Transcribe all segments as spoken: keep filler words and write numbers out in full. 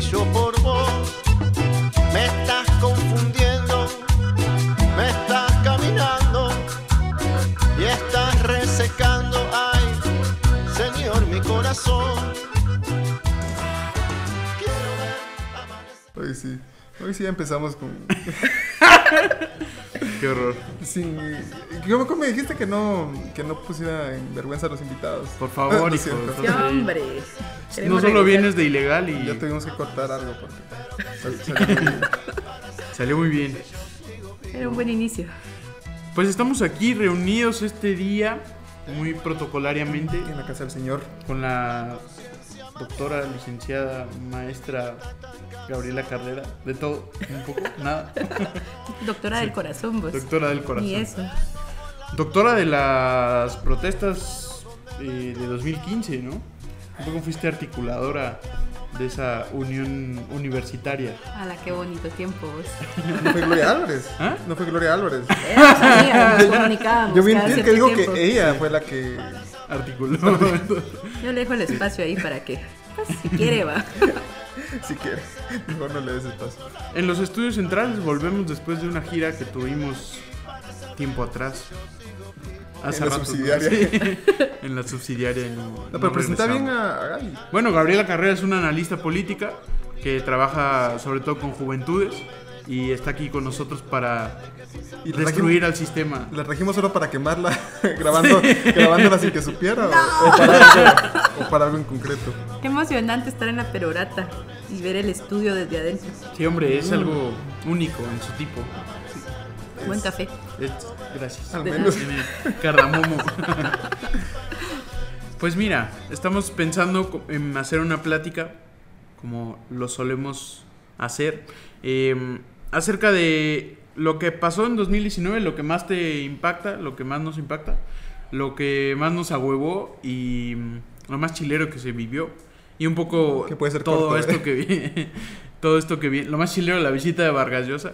hecho por vos. Me estás confundiendo, me estás caminando y estás resecando, ay, Señor, mi corazón. Quiero ver amanecer. Hoy sí, hoy sí empezamos con... Qué horror. Sin... ¿Cómo, cómo me dijiste que no, que no pusiera en vergüenza a los invitados? Por favor, Lo hijo. siento. estás ¡Qué ahí. hombre! No Queremos solo regresar. vienes de ilegal y Ya tuvimos que cortar algo porque sal- salió muy bien. salió muy bien. Era un buen inicio. Pues estamos aquí reunidos este día, muy protocolariamente, En la casa del señor. con la doctora, licenciada, maestra Gabriela Carrera. De todo, un poco, nada. Doctora del corazón, vos. Doctora del corazón. Ni eso. Doctora de las protestas eh, de dos mil quince, ¿no? Un poco fuiste articuladora de esa unión universitaria. ¡Hala, qué bonito tiempo, vos! ¿No fue Gloria Álvarez? ¿Ah? No fue Gloria Álvarez. Éramos amigas, nos comunicábamos. Yo vi en cada Twitter que cierto dijo tiempo. que ella fue la que... Articuló. Yo le dejo el espacio ahí para que, pues, si quiere, va. Si quiere, mejor no le des espacio. En los estudios centrales volvemos después de una gira que tuvimos tiempo atrás. Hace En la rato, subsidiaria. Sí. En la subsidiaria. No, No, no pero presenta bien regresamos. a, a Gaby. Bueno, Gabriela Carrera es una analista política que trabaja sobre todo con juventudes y está aquí con nosotros para Y la destruir al sistema. La trajimos solo para quemarla, grabando, grabándola sin que supiera, o, o, para algo, o para algo en concreto. Qué emocionante estar en la perorata y ver el estudio desde adentro. Sí, hombre, es algo único en su tipo. Buen café. Es- gracias. Al De menos. Tiene cardamomo. Pues mira, estamos pensando co- en hacer una plática, como lo solemos hacer, eh, acerca de lo que pasó en dos mil diecinueve, lo que más te impacta, lo que más nos impacta, lo que más nos ahuevó y mm, lo más chilero que se vivió. Y un poco Que puede ser todo corto, esto ¿eh? que vi, todo esto que vi, lo más chilero, la visita de Vargas Llosa.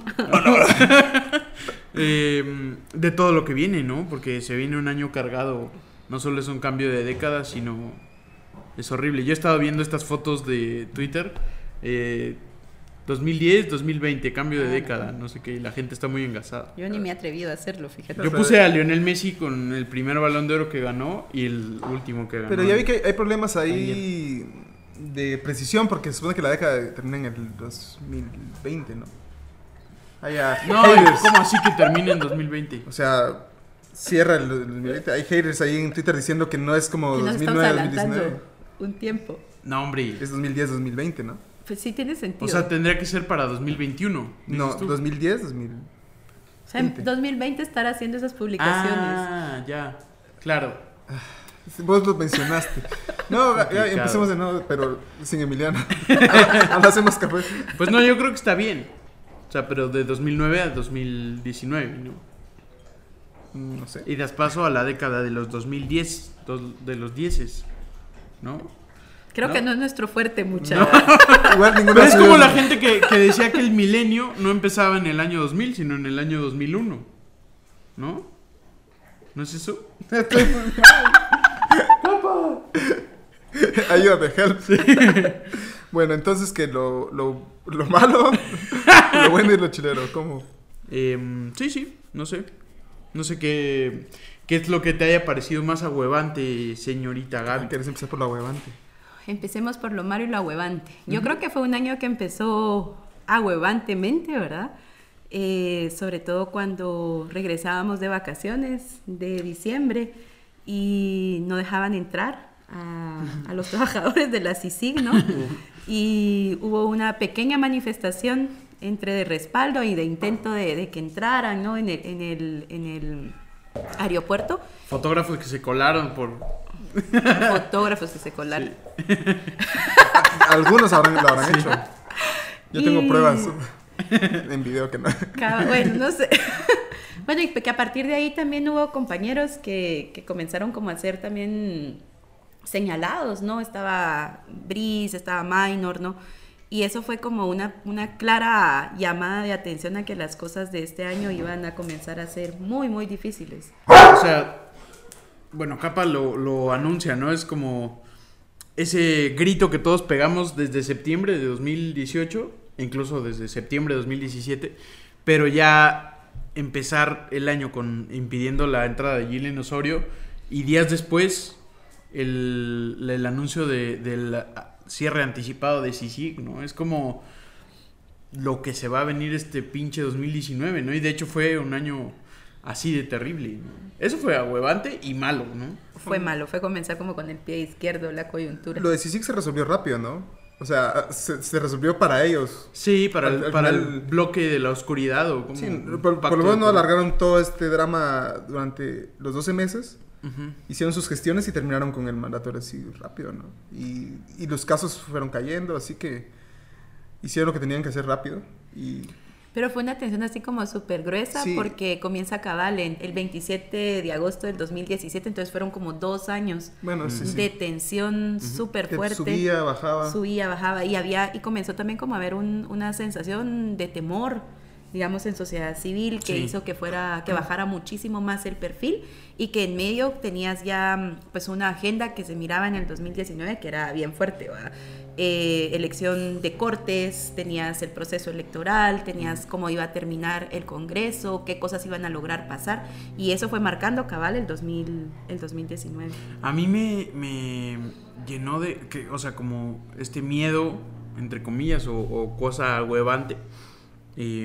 Eh, de todo lo que viene, ¿no? Porque se viene un año cargado. No solo es un cambio de década, sino es horrible. Yo he estado viendo estas fotos de Twitter, eh, dos mil diez, dos mil veinte, cambio de década, no sé qué, y la gente está muy engasada. Yo ni me he atrevido a hacerlo, fíjate. Yo puse a Lionel Messi con el primer Balón de Oro que ganó y el último que ganó. Pero ya vi que hay problemas ahí de precisión, porque se supone que la década termina en el dos mil veinte, ¿no? Hay a- No, haters. ¿cómo así que termina en dos mil veinte? O sea, cierra el dos mil veinte. Hay haters ahí en Twitter diciendo que no es como Que nos estamos dos mil nueve, dos mil adelantando diecinueve. un tiempo. No, hombre. Es dos mil diez, dos mil veinte, ¿no? Pues sí tiene sentido. O sea, tendría que ser para dos mil veintiuno. No, dices tú. dos mil diez, dos mil. O sea, en dos mil veinte estar haciendo esas publicaciones. Ah, ya. Claro. Vos lo mencionaste. No, ya Complicado. empecemos de nuevo, pero sin Emiliano. Ahora hacemos café. Pues no, yo creo que está bien. O sea, pero de dos mil nueve a dos mil diecinueve, ¿no? Mm, No sé. Y das paso a la década de los dos mil diez, dos- de los dieces, ¿no? Creo ¿No? que no es nuestro fuerte, mucha. No. Igual ninguno Pero es subió- como la gente que, que decía que el milenio no empezaba en el año dos mil, sino en el año dos mil uno, ¿no? ¿No es eso? Ayúdame, help. Bueno, entonces que lo, lo, lo malo, lo bueno y lo chilero, ¿cómo? Em, sí, sí, no sé. No sé qué, qué es lo que te haya parecido más ahuevante, señorita Gaby. ¿Quieres empezar por la huevante? Empecemos por lo malo y lo ahuevante. Yo creo que fue un año que empezó ahuevantemente, ¿verdad? Eh, sobre todo cuando regresábamos de vacaciones de diciembre y no dejaban entrar a, a los trabajadores de la C I C I G, ¿no? Y hubo una pequeña manifestación entre de respaldo y de intento de, de que entraran, ¿no? En el, en el, en el aeropuerto. Fotógrafos que se colaron por... Fotógrafos que se colaron. Algunos habrán, lo habrán hecho. Yo tengo Y- pruebas en video que no. Cab- Bueno, no sé. Bueno, y que a partir de ahí también hubo compañeros que, que comenzaron como a ser también señalados, ¿no? Estaba Brice, estaba Minor, ¿no? Y eso fue como una, una clara llamada de atención a que las cosas de este año iban a comenzar a ser muy, muy difíciles. O sea, bueno, Capa lo, lo anuncia, ¿no? Es como ese grito que todos pegamos desde septiembre de dos mil dieciocho, incluso desde septiembre de dos mil diecisiete, pero ya empezar el año con impidiendo la entrada de Gillian Osorio y días después el, el anuncio de, del cierre anticipado de C I C I C, ¿no? Es como lo que se va a venir este pinche dos mil diecinueve, ¿no? Y de hecho fue un año así de terrible, ¿no? Eso fue ahuevante y malo, ¿no? Fue malo, fue comenzar como con el pie izquierdo la coyuntura. Lo de C I C I C se resolvió rápido, ¿no? O sea, se, se resolvió para ellos. Sí, para, Al- el, al para final- el bloque de la oscuridad o como Sí, un por, por pacto lo menos de- no alargaron todo este drama durante los doce meses. Ujú. Hicieron sus gestiones y terminaron con el mandato así rápido, ¿no? Y, y los casos fueron cayendo, así que hicieron lo que tenían que hacer rápido. Y Pero fue una tensión así como súper gruesa Sí. porque comienza cabal en el veintisiete de agosto del dos mil diecisiete, entonces fueron como dos años bueno, sí, sí. de tensión súper Que fuerte. subía, bajaba. Subía, bajaba y había y comenzó también como a haber un- una sensación de temor, digamos, en sociedad civil que Sí. hizo que fuera que bajara muchísimo más el perfil y que en medio tenías ya pues una agenda que se miraba en el dos mil diecinueve que era bien fuerte, ¿verdad? Eh, elección de cortes, tenías el proceso electoral, tenías cómo iba a terminar el Congreso, qué cosas iban a lograr pasar y eso fue marcando cabal el dos mil el dos mil diecinueve. A mí me, me llenó de, que, o sea, como este miedo, entre comillas, o, o cosa huevante, eh,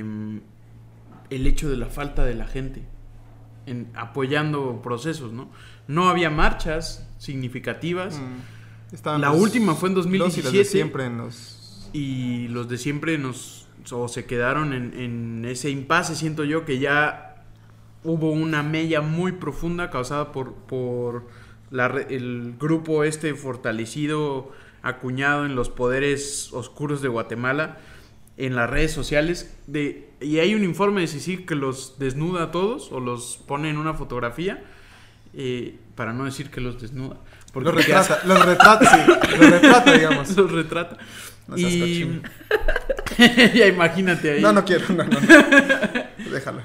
el hecho de la falta de la gente en, apoyando procesos, ¿no? No había marchas significativas. Mm. Estaban La los- última fue en dos mil los y los de diecisiete. siempre en los... Y los de siempre nos o se quedaron en, en ese impasse. Siento yo que ya hubo una mella muy profunda causada por, por la re- el grupo este fortalecido, acuñado en los poderes oscuros de Guatemala, en las redes sociales. De, y hay un informe de C I C I C que los desnuda a todos o los pone en una fotografía, eh, para no decir que los desnuda. Porque Los retrata, los retrata, sí, los retrata, digamos. los retrata. No seas y cochino. ya imagínate ahí. No, no quiero, no, no. no. Déjalo.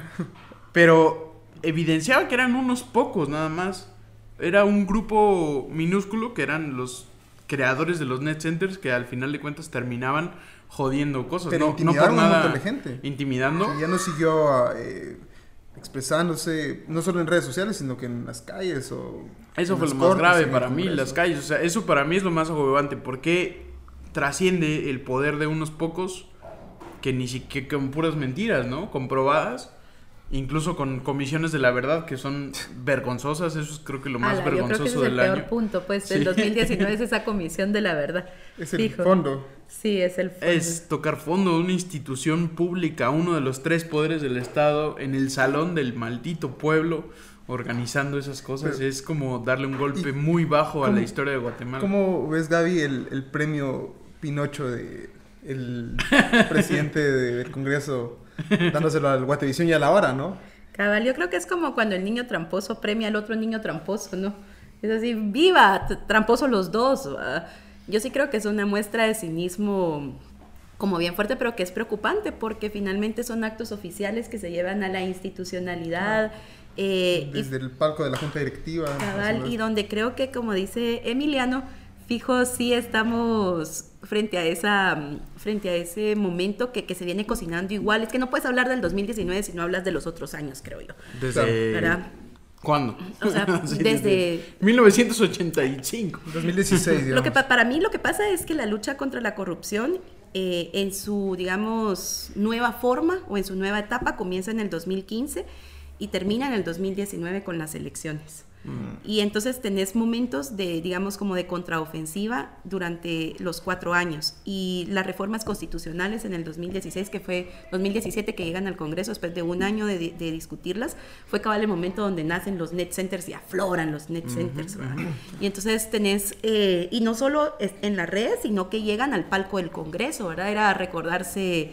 Pero evidenciaba que eran unos pocos nada más. Era un grupo minúsculo que eran los creadores de los net centers que al final de cuentas terminaban jodiendo cosas. Pero no, no por intimidaron a un nada montón de gente. intimidando. O sea, ya no siguió eh, expresándose, no solo en redes sociales, sino que en las calles o... Eso en fue los lo más cortes, grave en el para mí, Congreso. las calles. O sea, eso para mí es lo más agobante. Porque trasciende el poder de unos pocos que ni siquiera con puras mentiras, ¿no? Comprobadas. Incluso con comisiones de la verdad que son vergonzosas. Eso es creo que lo más Ala, yo creo que ese vergonzoso es el del peor año. punto, pues Sí. el dos mil diecinueve es esa comisión de la verdad. Es el Fijo. fondo. Sí, es el fondo. Es tocar fondo de una institución pública, uno de los tres poderes del Estado, en el salón del maldito pueblo, organizando esas cosas. Pero- es como darle un golpe ¿Y muy bajo a cómo- la historia de Guatemala. ¿Cómo ves, Gaby, el, el premio Pinocho de el presidente de- del Congreso dándoselo al Guatevisión y a la hora, ¿no? Cabal, yo creo que es como cuando el niño tramposo premia al otro niño tramposo, ¿no? Es así, viva, t- tramposo los dos. ¿va? Yo sí creo que es una muestra de cinismo como bien fuerte, pero que es preocupante porque finalmente son actos oficiales que se llevan a la institucionalidad. Eh, y Desde el palco de la junta directiva. cabal, haciendo y esto. donde creo que, como dice Emiliano, fijo, sí estamos frente a esa frente a ese momento que, que se viene cocinando igual. Es que no puedes hablar del dos mil diecinueve si no hablas de los otros años, creo yo. Desde... ¿Verdad? ¿Cuándo? O sea, Sí, desde- mil novecientos ochenta y cinco. dos mil dieciséis, digamos. Lo que pa- para mí lo que pasa es que la lucha contra la corrupción eh, en su, digamos, nueva forma o en su nueva etapa comienza en el dos mil quince y termina en el dos mil diecinueve con las elecciones. Y entonces tenés momentos de, digamos, como de contraofensiva durante los cuatro años. Y las reformas constitucionales en el dos mil dieciséis, que fue dos mil diecisiete, que llegan al Congreso después de un año de, de discutirlas, fue cabal el momento donde nacen los net centers y afloran los net centers. ¿verdad? Y entonces tenés, eh, y no solo es- en las redes, sino que llegan al palco del Congreso, ¿verdad? Era recordarse...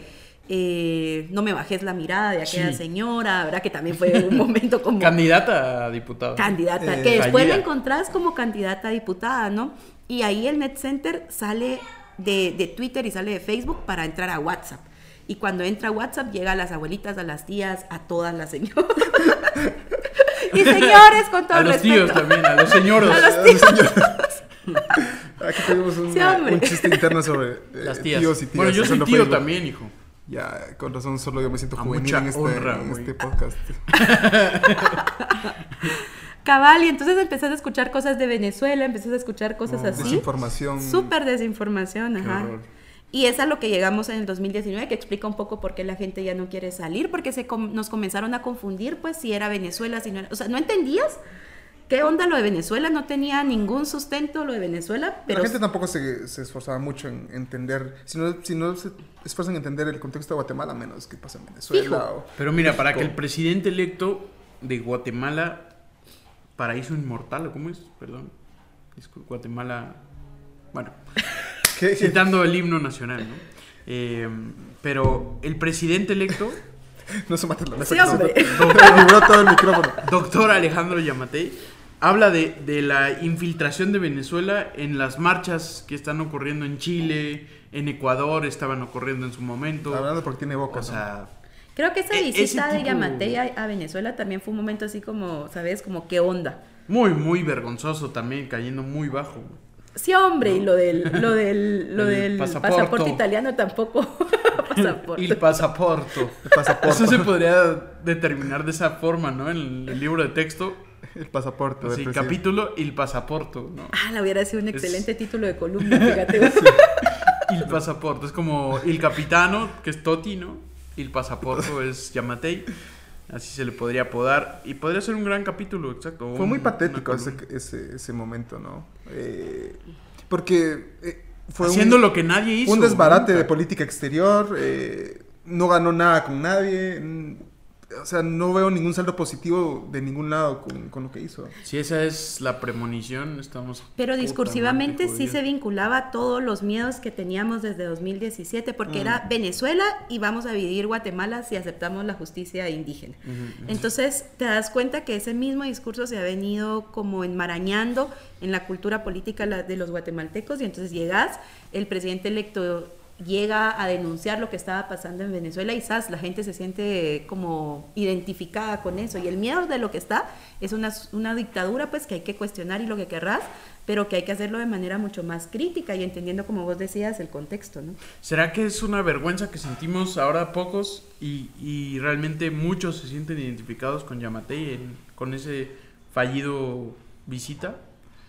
eh, no me bajes la mirada de aquella Sí. señora, ¿verdad? Que también fue un momento como... Candidata a diputada. Candidata, Eh, que después fallida. la encontrás como candidata a diputada, ¿no? Y ahí el Net Center sale de, de Twitter y sale de Facebook para entrar a WhatsApp. Y cuando entra a WhatsApp llega a las abuelitas, a las tías, a todas las señoras. Y señores, con todo A el los respeto. tíos también, a los señoros. A los tíos. Aquí tenemos un, Sí, hombre. un chiste interno sobre eh, Las tías. tíos y tías. Bueno, yo Eso soy no tío Facebook. también, hijo. Ya, con razón, solo yo me siento A juvenil mucha en este, honra, en güey. este podcast. Cabal, y entonces empezás a escuchar cosas de Venezuela, empezás a escuchar cosas No, así. Desinformación. Súper desinformación, Qué ajá. horror. Y es a lo que llegamos en el dos mil diecinueve, que explica un poco por qué la gente ya no quiere salir, porque se com- nos comenzaron a confundir, pues, si era Venezuela, si no era... O sea, ¿no entendías qué onda lo de Venezuela? No tenía ningún sustento lo de Venezuela, pero... La gente tampoco se, se esforzaba mucho en entender, si no, si no se esfuerzan en entender el contexto de Guatemala, menos que pasa en Venezuela. Fijo. O, Pero mira, para que México. el presidente electo de Guatemala, paraíso inmortal, ¿cómo es? Perdón. Es Guatemala. Bueno, ¿Qué? citando el himno nacional, ¿no? Eh, pero el presidente electo, No se maten la mesa. Sí, que se- hombre. vibró todo el micrófono. doctor Alejandro Yamatei, habla de, de la infiltración de Venezuela en las marchas que están ocurriendo en Chile, en Ecuador, estaban ocurriendo en su momento. Hablando porque tiene boca. O sea, Creo que esa E- visita ese de tipo- Yamatei a, a Venezuela también fue un momento así como, ¿sabes? Como, ¿qué onda? muy, muy vergonzoso también, cayendo muy bajo. Sí, hombre, y lo del, lo del, lo El del pasaporto. pasaporte italiano tampoco. Pasaporte. El pasaporte. El pasaporte. Eso se podría determinar de esa forma, ¿no? En el libro de texto, El pasaporte. del así, presidente. capítulo El pasaporte, ¿no? Ah, la hubiera sido un Es- excelente título de columna, fíjate. El pasaporte, es como El capitano, que es Toti, ¿no? El pasaporte es Yamatei, así se le podría apodar, y podría ser un gran capítulo, exacto. Fue muy un- patético una ese, columna. ese, ese momento, ¿no? Eh, porque eh, fue Haciendo un, lo que nadie hizo. un desbarate nunca. de política exterior, eh, no ganó nada con nadie, mm, o sea, no veo ningún saldo positivo de ningún lado con, con lo que hizo. Si esa es la premonición, estamos... Pero discursivamente putamente sí se jodidos. vinculaba a todos los miedos que teníamos desde dos mil diecisiete, porque Mm. era Venezuela y vamos a dividir Guatemala si aceptamos la justicia indígena. Entonces te das cuenta que ese mismo discurso se ha venido como enmarañando en la cultura política la- de los guatemaltecos, y entonces llegas, el presidente electo llega a denunciar lo que estaba pasando en Venezuela y ¡zas! La gente se siente como identificada con eso, y el miedo de lo que está es una, una dictadura pues que hay que cuestionar y lo que querrás, pero que hay que hacerlo de manera mucho más crítica y entendiendo, como vos decías, el contexto, ¿no? ¿Será que es una vergüenza que sentimos ahora pocos y, y realmente muchos se sienten identificados con Yamatei en- con ese fallido visita?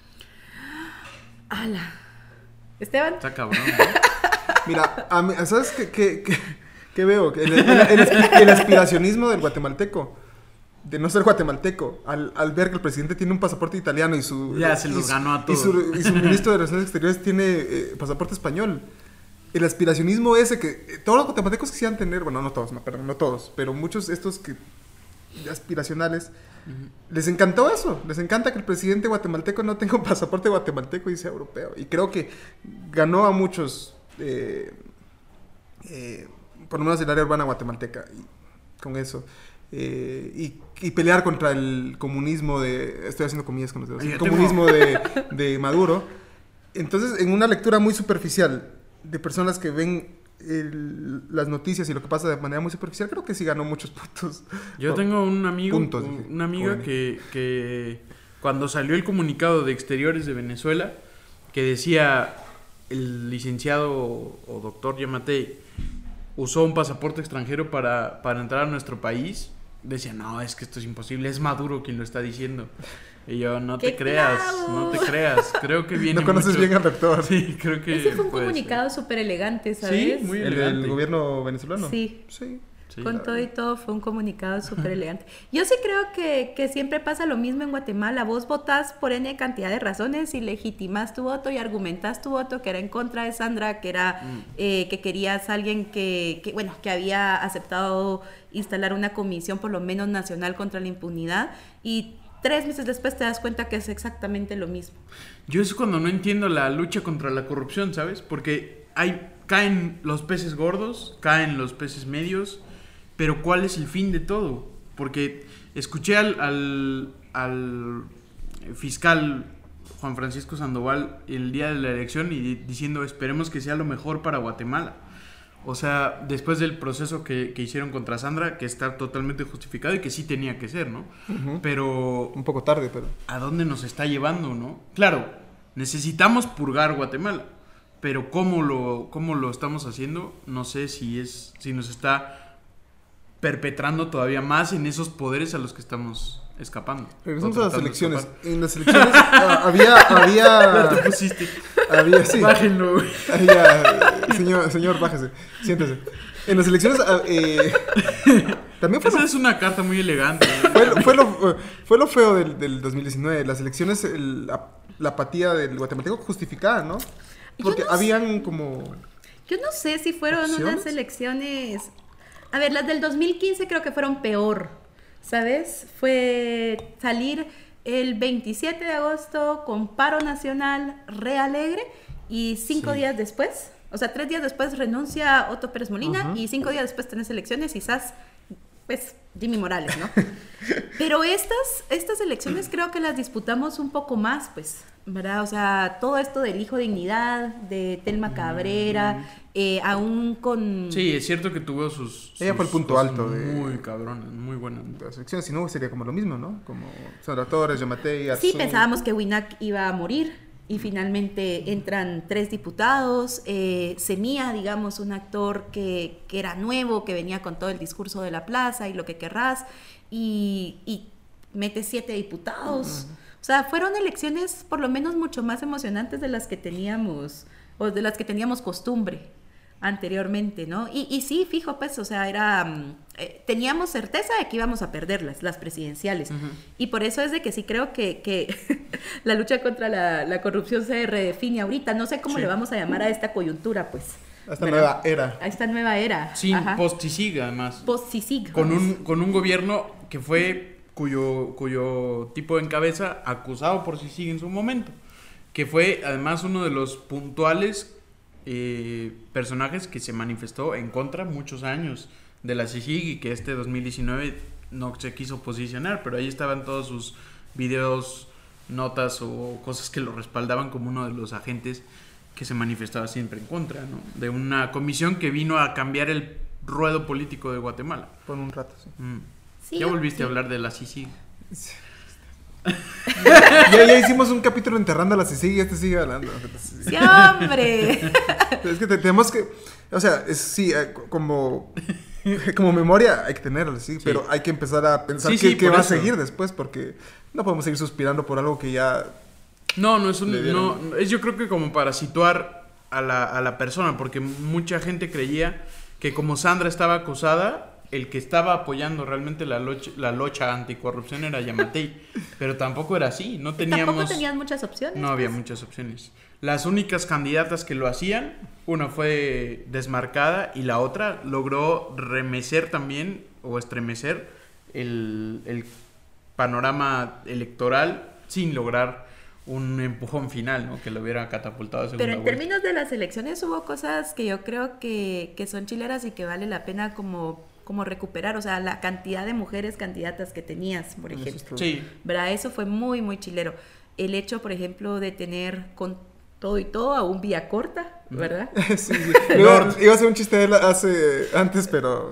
¡Hala! Esteban, Está cabrón, ¿no? Mira, a mí- ¿sabes qué, qué, qué- qué veo? El, el- el aspi- el aspiracionismo del guatemalteco, de no ser guatemalteco, al, al ver que el presidente tiene un pasaporte italiano y su... Ya se y los su- ganó a y todos. su, y su ministro de Relaciones Exteriores tiene eh, pasaporte español. El aspiracionismo ese que eh, todos los guatemaltecos quisieran tener, bueno, no todos, no, perdón, no todos, pero muchos estos que aspiracionales, les encantó eso, les encanta que el presidente guatemalteco no tenga un pasaporte guatemalteco y sea europeo. Y creo que ganó a muchos, eh, eh, por lo menos del área urbana guatemalteca, y con eso. Eh, y, y pelear contra el comunismo de, estoy haciendo comillas con los dedos, Ay, el yo tengo- comunismo de, de Maduro. Entonces, en una lectura muy superficial de personas que ven el- las noticias y lo que pasa de manera muy superficial, creo que sí ganó muchos puntos. Yo Por- tengo un amigo, puntos, un- dije, una amiga joven. que, que cuando salió el comunicado de Exteriores de Venezuela, que decía el licenciado o doctor Yamatei usó un pasaporte extranjero para, para entrar a nuestro país, decía, no, es que esto es imposible, es Maduro quien lo está diciendo. Y yo, no te ¡Qué creas, clavo! no te creas, creo que viene No conoces mucho- bien al doctor. Sí, creo que ese fue un puede ser. comunicado súper elegante, ¿sabes? Sí, muy ¿El elegante. del gobierno venezolano? Sí. Sí. Sí. Con todo y todo fue un comunicado súper elegante. Yo sí creo que, que siempre pasa lo mismo en Guatemala. Vos votás por N cantidad de razones y legitimas tu voto y argumentas tu voto, que era en contra de Sandra, que era Mm. eh, que querías alguien que, que, bueno, que había aceptado instalar una comisión por lo menos nacional contra la impunidad, y tres meses después te das cuenta que es exactamente lo mismo. Yo es cuando no entiendo la lucha contra la corrupción, ¿sabes? Porque hay, caen los peces gordos, caen los peces medios, pero ¿cuál es el fin de todo? Porque escuché al, al, al fiscal Juan Francisco Sandoval el día de la elección y di- diciendo esperemos que sea lo mejor para Guatemala. O sea, después del proceso que, que hicieron contra Sandra, que está totalmente justificado y que sí tenía que ser, ¿no? Ujú. Pero Un poco tarde, pero... ¿a dónde nos está llevando, no? Claro, necesitamos purgar Guatemala. Pero cómo lo, cómo lo estamos haciendo, no sé si es, si nos está perpetrando todavía más en esos poderes a los que estamos escapando. Regresamos a las elecciones. En las elecciones ah, había, había, Ya te pusiste. había, sí, Bájenlo, güey. había, señor, señor, bájese, siéntese. En las elecciones, ah, eh, también fue Esa lo, es una carta muy elegante. fue, lo- fue lo, fue lo feo del, del dos mil diecinueve. Las elecciones, el- la, la apatía del guatemalteco justificada, ¿no? Porque Yo no sé. habían como... Yo no sé si fueron ¿Opciones? unas elecciones. A ver, las del dos mil quince creo que fueron peor, ¿sabes? Fue salir el veintisiete de agosto con paro nacional re alegre y cinco Sí. días después, o sea, tres días después renuncia Otto Pérez Molina Ajá. y cinco días después tenés elecciones y quizás, pues, Jimmy Morales, ¿no? Pero estas, estas elecciones creo que las disputamos un poco más, pues, ¿verdad? O sea, todo esto del hijo dignidad, de Telma Cabrera, eh, aún con... Sí, es cierto que tuvo sus... Ella sus fue el punto cosas alto de- Muy cabronas, muy buenas. Las elecciones, si no, sería como lo mismo, ¿no? Como Sandra Torres, Yamatei, Sí, Arzú. pensábamos que Winac iba a morir y finalmente entran tres diputados. Eh, Semilla, digamos, un actor que, que era nuevo, que venía con todo el discurso de la plaza y lo que querrás, y, y mete siete diputados. O sea, fueron elecciones por lo menos mucho más emocionantes de las que teníamos, o de las que teníamos costumbre anteriormente, ¿no? Y, y sí, fijo, pues, o sea, era... mm, eh, teníamos certeza de que íbamos a perderlas, las presidenciales. Ujú. Y por eso es de que sí creo que, que la lucha contra la, la corrupción se redefine ahorita. No sé cómo Sí. le vamos a llamar a esta coyuntura, pues. A esta ¿verdad? nueva era. A esta nueva era. Sin Ajá. post-Sisig, además. Post-Sisig. Con un, con un gobierno que fue, cuyo, cuyo tipo en cabeza, acusado por Sisig en su momento. Que fue, además, uno de los puntuales eh, personajes que se manifestó en contra muchos años de la Sisig y que este dos mil diecinueve no se quiso posicionar, pero ahí estaban todos sus videos, notas o cosas que lo respaldaban como uno de los agentes que se manifestaba siempre en contra, ¿no? De una comisión que vino a cambiar el ruedo político de Guatemala. Por un rato, sí. Mm. Sí, ya yo- volviste sí. a hablar de la Sisig. ya, ya hicimos un capítulo enterrando a la CICIG y este sigue hablando. ¡Sí, hombre! Es que te- tenemos que... O sea, es, sí, eh, co- como... Como memoria hay que tenerla, sí, pero hay que empezar a pensar Sí, qué, sí, qué por va eso. a seguir después, porque no podemos seguir suspirando por algo que ya... No, no es un, Le dieron. no, es yo creo que como para situar a la, a la persona, porque mucha gente creía que como Sandra estaba acusada, el que estaba apoyando realmente la locha, la locha anticorrupción era Yamatei, pero tampoco era así, no teníamos... Tampoco tenías muchas opciones. No había pues. muchas opciones. Las únicas candidatas que lo hacían, una fue desmarcada y la otra logró remecer también o estremecer el, el panorama electoral sin lograr un empujón final, ¿no? Que lo hubiera catapultado a segunda Pero en vuelta. términos de las elecciones hubo cosas que yo creo que, que son chileras y que vale la pena como, como recuperar. O sea, la cantidad de mujeres candidatas que tenías, por Eso ejemplo. estuvo- Sí, ¿Verdad? Eso fue muy, muy chilero. El hecho, por ejemplo, de tener con todo y todo a un vía corta, ¿verdad? sí, sí. Iba, iba a ser un chiste de él hace, antes, pero...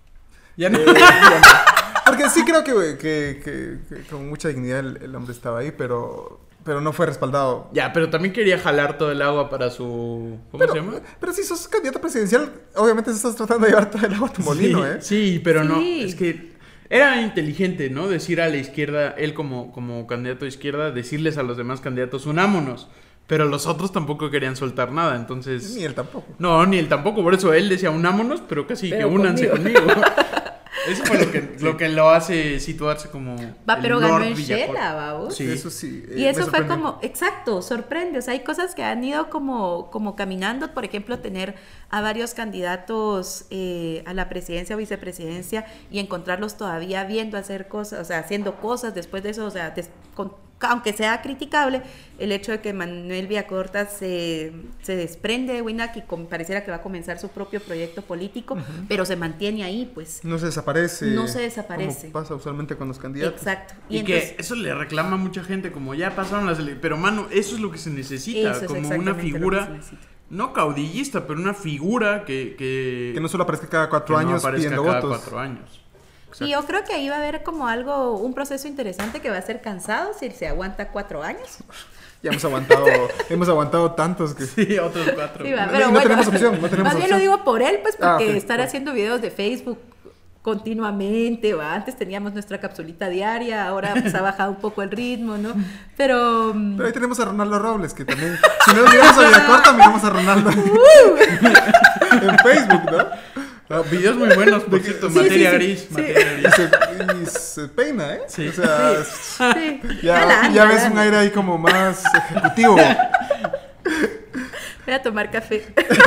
ya no. eh, ya no. Porque sí creo que, que, que- que con mucha dignidad el, el hombre estaba ahí, pero, pero no fue respaldado. Ya, pero también quería jalar todo el agua para su... ¿Cómo Pero, se llama? pero si sos candidato presidencial, obviamente estás tratando de llevar todo el agua a tu molino, sí, ¿eh? Sí, pero no, Sí. es que era inteligente, ¿no? Decir a la izquierda, él como, como candidato de izquierda, decirles a los demás candidatos, unámonos. Pero los otros tampoco querían soltar nada, entonces... Ni él tampoco. No, ni él tampoco, por eso él decía unámonos, pero casi Pero que únanse conmigo. conmigo. Eso fue lo que, lo que lo hace situarse como... Va, el pero ganó Lord en Villacor. Shela, vamos. Sí. Eso sí. eh, Y me eso fue sorprendió. como, exacto, sorprende. O sea, hay cosas que han ido como, como caminando. Por ejemplo, tener a varios candidatos eh, a la presidencia o vicepresidencia y encontrarlos todavía viendo hacer cosas, o sea, haciendo cosas después de eso, o sea, des- con- aunque sea criticable, el hecho de que Manuel Villacorta se, se desprende de Winac y com- pareciera que va a comenzar su propio proyecto político, pero se mantiene ahí, pues. No se desaparece. No se desaparece. Como pasa usualmente con los candidatos. Exacto. Y, entonces- que eso le reclama a mucha gente, como ya pasaron las elecciones. Pero, mano, eso es lo que se necesita. Eso es como una exactamente lo que figura, se necesita. no caudillista, pero una figura que... Que, Que no solo aparezca cada que cuatro no años aparezca pidiendo cada votos. cuatro años. Y yo creo que ahí va a haber como algo, un proceso interesante que va a ser cansado si se aguanta cuatro años, Ya hemos aguantado, hemos aguantado tantos que... Sí, otros cuatro. Sí, va, No, pero no bueno, tenemos opción, no tenemos más bien opción. lo digo por él, pues porque Ah, ok, estar ok. haciendo videos de Facebook continuamente, ¿va? Antes teníamos nuestra capsulita diaria, ahora pues ha bajado un poco el ritmo, ¿no? Pero... mm, Pero ahí tenemos a Ronaldo Robles, que también... Si no miramos a Villacorta, miramos a Ronaldo en Facebook, ¿no? No, videos muy buenos, por cierto, Sí, materia sí, sí, gris, sí. materia Y gris. se, y se peina, ¿eh? Sí. O sea, sí. ya, Galán, ya ves galán. un aire ahí como más ejecutivo. Voy a tomar café.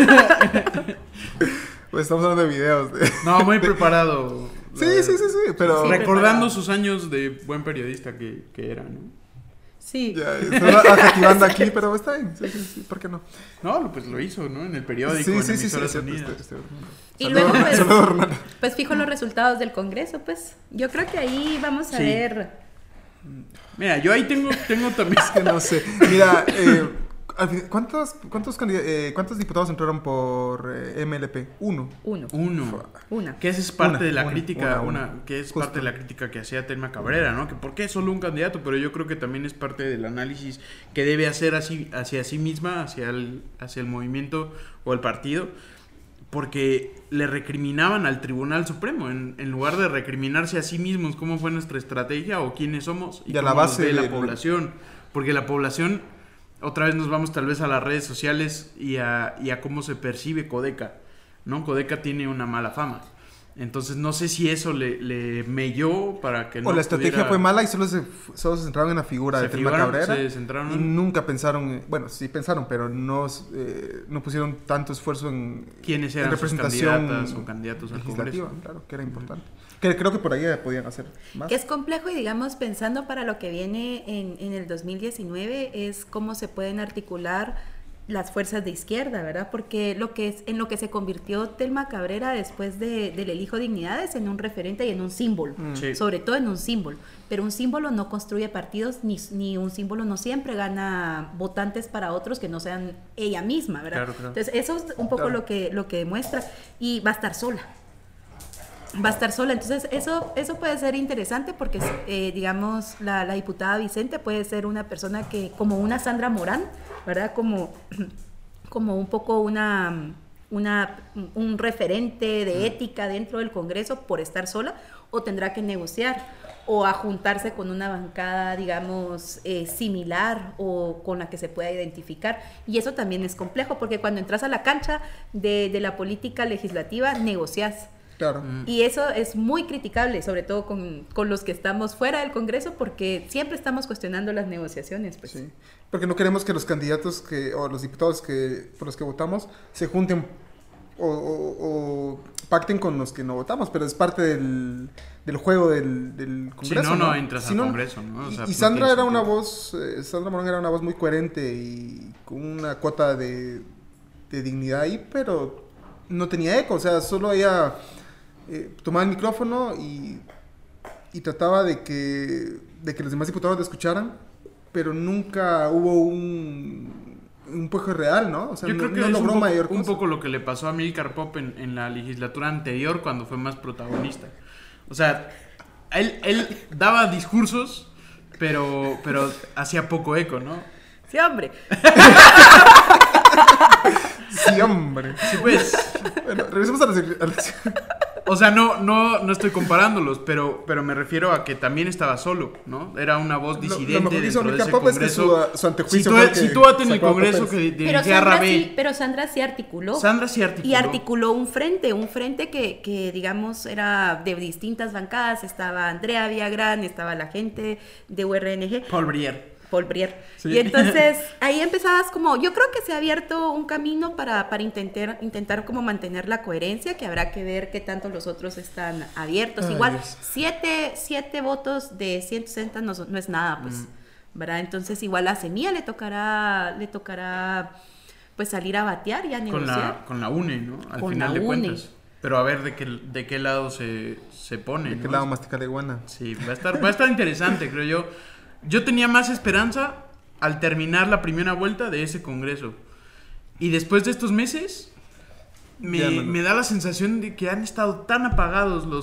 Pues estamos hablando de videos. De... No, muy preparado. Sí, sí, sí, sí, pero... Sí, Recordando preparado. sus años de buen periodista que, que era, ¿no? Sí. Ya, estoy adjetivando aquí, pero está bien. Sí, sí, sí, ¿por qué no? No, pues lo hizo, ¿no? En el periódico, Sí, en sí, sí, sí, emisoras sí, estoy- unidas. estoy- estoy- Y Saludos, luego, pues- saludos, Ronaldo. Pues fijo los resultados del Congreso, pues. Yo creo que ahí vamos a Sí. ver. Mira, yo ahí tengo, tengo también... Que no sé. Mira, eh, al fin- ¿cuántos, cuántos, candid- eh, ¿cuántos diputados entraron por eh, M L P? Uno. Uno. Uno. Una. Que esa es parte Una, de la una, crítica, una, una, una. que es Justo. parte de la crítica que hacía Telma Cabrera, ¿no? Que por qué solo un candidato, pero yo creo que también es parte del análisis que debe hacer así, hacia sí misma, hacia el, hacia el movimiento o el partido, porque le recriminaban al Tribunal Supremo, en, en lugar de recriminarse a sí mismos cómo fue nuestra estrategia o quiénes somos y, Y a la cómo nos base ve la de- población, porque la población, otra vez nos vamos tal vez a las redes sociales y a, y a cómo se percibe Codeca, ¿no? Codeca tiene una mala fama. Entonces no sé si eso le, le melló para que no O la estrategia pudiera- fue mala y solo se, solo se centraron en la figura Se de Telma figuraron, Cabrera. se centraron y en- nunca pensaron, en- bueno, sí pensaron, pero no, eh, no pusieron tanto esfuerzo en, quiénes en eran sus representación candidatas o candidatos al legislativa, Congreso. claro, que era importante. Que creo que por ahí podían hacer más. Que es complejo y digamos pensando para lo que viene en, en el dos mil diecinueve es cómo se pueden articular las fuerzas de izquierda, ¿verdad? Porque lo que es, en lo que se convirtió Telma Cabrera después de, del Elijo Dignidades en un referente y en un símbolo, Sí. sobre todo en un símbolo, pero un símbolo no construye partidos ni, ni un símbolo no siempre gana votantes para otros que no sean ella misma, ¿verdad? Claro, claro. Entonces eso es un poco Claro. lo que, lo que demuestra y va a estar sola. Va a estar sola, entonces eso, eso puede ser interesante porque, eh, digamos, la, la diputada Vicente puede ser una persona que, como una Sandra Morán, ¿verdad? Como, como un poco una, una, un referente de ética dentro del Congreso por estar sola, o tendrá que negociar, o a juntarse con una bancada, digamos, eh, similar o con la que se pueda identificar. Y eso también es complejo, porque cuando entras a la cancha de, de la política legislativa, negocias. Claro. Y eso es muy criticable, sobre todo con, con los que estamos fuera del Congreso, porque siempre estamos cuestionando las negociaciones. Pues. Sí, porque no queremos que los candidatos que, o los diputados que, por los que votamos se junten o, o- o pacten con los que no votamos, pero es parte del, del juego del, del Si Congreso. no, no entras Si al no- Congreso, ¿no? O y- sea, y no Sandra tiene era una sentido. voz, eh, Sandra Morán era una voz muy coherente y con una cuota de, de dignidad ahí, pero no tenía eco, o sea, solo ella eh, tomaba el micrófono y, y trataba de que, de que los demás diputados la escucharan, pero nunca hubo un, un empuje real, ¿no? O sea, Yo no, creo que no es logró un, poco, mayor un cosa. poco lo que le pasó a Amílcar Pop en, en la legislatura anterior cuando fue más protagonista. O sea, él, él daba discursos, pero, pero hacía poco eco, ¿no? Sí, hombre. Sí, hombre. Sí, pues. Bueno, regresemos a la, sec- a la- O sea, no, no, no estoy comparándolos, pero, pero me refiero a que también estaba solo, ¿no? Era una voz Lo- disidente lo mejor que hizo dentro de Amílcar ese Pop es que congreso. su- su antejuicio Si tú, fue el que si tú en el sacó a congreso Popper. que Pero dirigía Sandra, Rabel, sí, pero Sandra sí articuló. Sandra sí articuló. Y articuló un frente, un frente que, que, digamos, era de distintas bancadas. Estaba Andrea Villagrán, estaba la gente de U R N G. Paul Brier. Paul Brier. Sí. Y entonces ahí empezabas como, yo creo que se ha abierto un camino para, para intentar, intentar como mantener la coherencia, que habrá que ver qué tanto los otros están abiertos. Ay, Igual, Dios. siete, siete votos de ciento sesenta no, son- no es nada, pues, ¿verdad? Entonces igual a Semilla le tocará, le tocará pues salir a batear y a Con negociar. la, con la UNE, ¿no? Al Con final la de UNE. cuentas. Pero a ver de qué, de qué lado se, se pone. ¿De qué ¿no? lado masticar iguana? Sí, va a estar, va a estar interesante, creo yo. Yo tenía más esperanza al terminar la primera vuelta de ese congreso. Y después de estos meses, me, Ya no. me da la sensación de que han estado tan apagados los,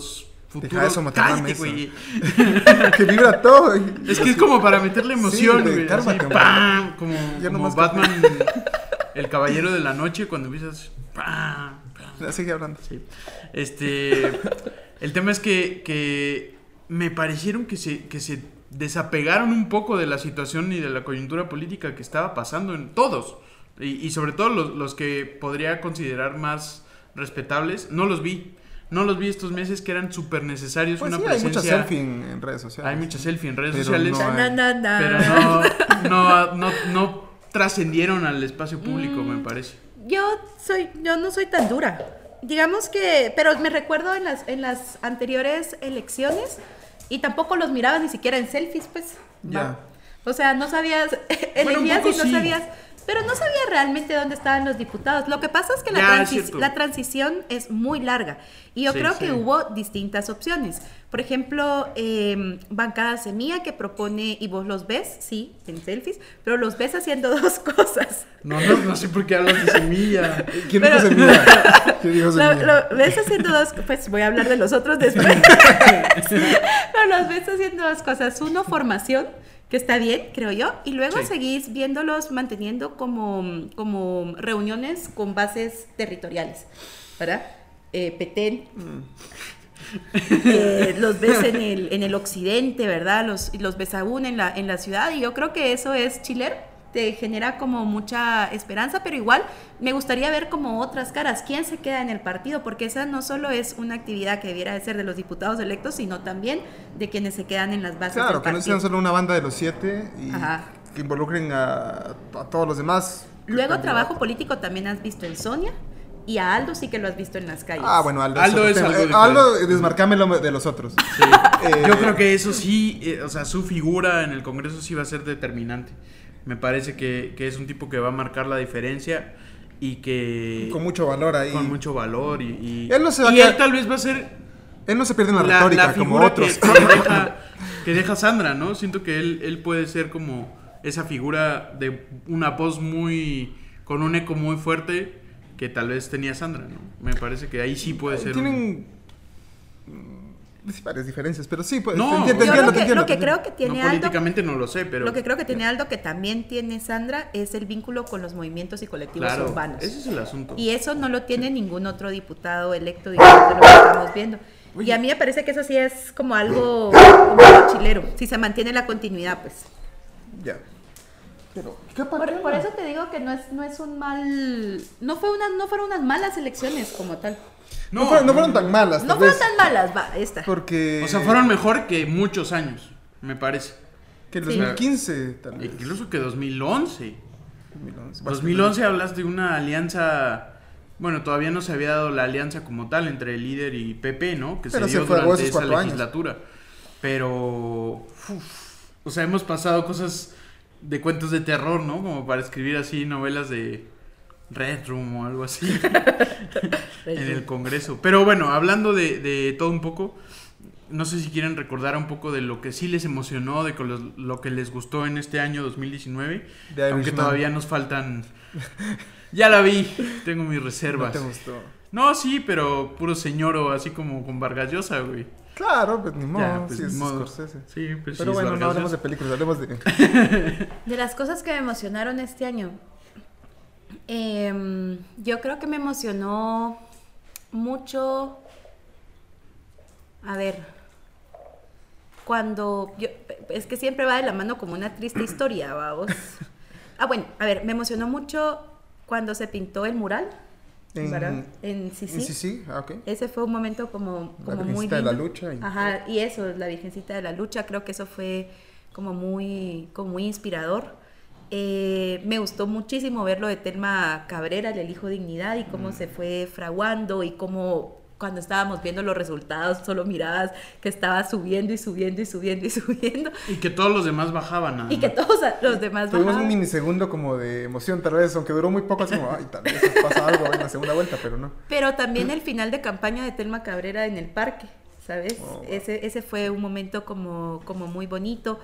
futuro. Deja eso, matar la Cállate, mesa. güey. Que vibra todo. y- Es que es como para meterle emoción, güey, güey. cálmate, así, hombre. ¡pam! Como, Ya como nomás Batman, el caballero de la noche, cuando empiezas. ¡Pam! ¡pam! Ya, sigue hablando. Sí. Este. El tema es que, que me parecieron que se, que se desapegaron un poco de la situación y de la coyuntura política que estaba pasando en todos. Y, y sobre todo los, los que podría considerar más respetables. No los vi. No los vi estos meses que eran súper necesarios. Pues una sí, hay mucha presencia. selfie en, en redes sociales. Hay mucha selfie en redes Pero sociales. no hay- Na, na, na. Pero no, no, no, no trascendieron al espacio público, me parece. Yo soy, yo no soy tan dura. Digamos que, pero me recuerdo en las, en las anteriores elecciones y tampoco los miraba ni siquiera en selfies, pues. Ya. Va. O sea, no sabías, Bueno, un elegías poco y no sí. sabías, pero no sabía realmente dónde estaban los diputados. Lo que pasa es que la, Ya, es transi- cierto. la transición es muy larga y yo Sí, creo sí. que hubo distintas opciones. Por ejemplo, eh, Bancada Semilla que propone, y vos los ves, sí, en selfies, pero los ves haciendo dos cosas. No, no, no sé por qué hablas de semilla. ¿Quién Pero- dijo semilla? ¿Quién dijo Lo, semilla? lo ves haciendo dos, pues voy a hablar de los otros después. Pero los ves haciendo dos cosas. Uno, formación, que está bien, creo yo, y luego Sí. seguís viéndolos manteniendo como, como reuniones con bases territoriales, ¿verdad? Eh, Petén. Eh, los ves en el, en el occidente, ¿verdad? Los, los ves aún en la, en la ciudad, y yo creo que eso es chilero. Te genera como mucha esperanza, pero igual me gustaría ver como otras caras. ¿Quién se queda en el partido? Porque esa no solo es una actividad que debiera de ser de los diputados electos, sino también de quienes se quedan en las bases Claro, del que no partido. sean solo una banda de los siete y Ajá. que involucren a, a todos los demás. Luego candidatos. trabajo político también has visto en Sonia, y a Aldo sí que lo has visto en las calles. Ah, bueno, Aldo, Aldo otro es tema. algo Eh, diferente. Aldo, desmarcámelo de los otros. Sí. Eh, Yo creo que eso sí, eh, o sea, su figura en el Congreso sí va a ser determinante. Me parece que, que es un tipo que va a marcar la diferencia y que... Con mucho valor ahí. con mucho valor y... y Él no se va a y quedar- él tal vez va a ser Él no se pierde en la, la, retórica la como figura otros. que, que deja, que deja Sandra, ¿no? Siento que él, él puede ser como esa figura de una voz muy... con un eco muy fuerte que tal vez tenía Sandra, ¿no? Me parece que ahí sí puede ser... un- Tienen mm, sí, varias diferencias, pero sí, pues, No, te entiendo, te Yo entiendo, lo te que, entiendo, lo te que creo entiendo. que tiene no, Aldo, políticamente no lo sé, pero... lo que creo que tiene Aldo, que también tiene Sandra, es el vínculo con los movimientos y colectivos Claro, urbanos. ese es el asunto. Y eso no lo tiene ningún otro diputado electo, digamos, de lo que estamos viendo. Y a mí me parece que eso sí es como algo, como algo chilero, si se mantiene la continuidad, pues. Ya. Pero, ¿qué Por, pasa? por eso te digo que no es, no es un mal... No, fue una, no fueron unas malas elecciones como tal. No, fueron, no fueron tan malas, No tal fueron vez, tan malas, va, esta. porque... O sea, fueron mejor que muchos años, me parece. Que el Sí. dos mil quince, tal vez. Incluso que dos mil once. dos mil once. dos mil once hablas de una alianza... Bueno, todavía no se había dado la alianza como tal entre el líder y P P, ¿no? Que Pero se se dio fraguó durante esos esa cuatro años. legislatura. Pero... uf, o sea, hemos pasado cosas de cuentos de terror, ¿no? Como para escribir así novelas de Red Room o algo así en el Congreso. Pero bueno, hablando de, de todo un poco, no sé si quieren recordar un poco de lo que sí les emocionó, de con los- lo que les gustó en este año dos mil diecinueve, The aunque Irishman. todavía nos faltan... Ya la vi, tengo mis No reservas. te gustó. No, sí, pero puro señoro, así como con Vargas Llosa, güey. Claro, pues ni modo, Ya, pues, sí, ni es modo. Scorsese. Sí, pues sí, Pero es bueno, no Vargas hablemos de Llosa. películas, hablemos de... De las cosas que me emocionaron este año, em, yo creo que me emocionó mucho, a ver, cuando, yo, es que siempre va de la mano como una triste historia, vamos. Ah, bueno, a ver, me emocionó mucho cuando se pintó el mural, En- ¿verdad? En Sisi. Sí, sí, ah, ok. Ese fue un momento como, La como muy Virgencita de la lindo. Lucha y- Ajá, y eso, la Virgencita de la Lucha, creo que eso fue como muy, como muy inspirador. Eh, me gustó muchísimo ver lo de Telma Cabrera, el Elijo Dignidad, y Mm. cómo se fue fraguando y cómo cuando estábamos viendo los resultados solo mirabas que estaba subiendo y subiendo y subiendo y subiendo Y que todos los demás bajaban nada y que más. todos los demás Tuvimos bajaban. un minisegundo como de emoción, tal vez, aunque duró muy poco, así como, ay, tal vez pasa algo en la segunda vuelta, pero no. Pero también el final de campaña de Telma Cabrera en el parque, ¿sabes? Oh, wow. ese, ese fue un momento como, como muy bonito.